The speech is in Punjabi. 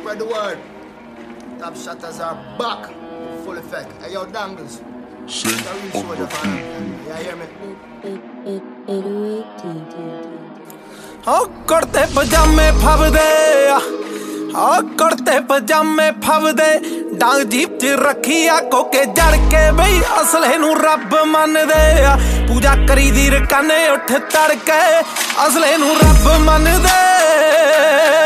Spread the word. Top shutters are back. Full effect. Hey, yo, Dangles. Sing on the beat. Yeah, hear me? ਕੁੜਤੇ ਪਜਾਮੇ ਫਬਦੇ ਕੁੜਤੇ ਪਜਾਮੇ ਫਬਦੇ ਡਾਂਗ ਜੀਪ ਚ ਰੱਖੀ ਆ ਕੋਕੇ ਜੜ ਕੇ ਬਈ ਅਸਲੇ ਨੂੰ ਰੱਬ ਮੰਨਦੇ ਆ ਪੂਜਾ ਕਰੀ ਦੀ ਰਕਾਨੇ ਉੱਠ ਤੜਕੇ ਅਸਲੇ ਨੂੰ ਰੱਬ ਮੰਨਦੇ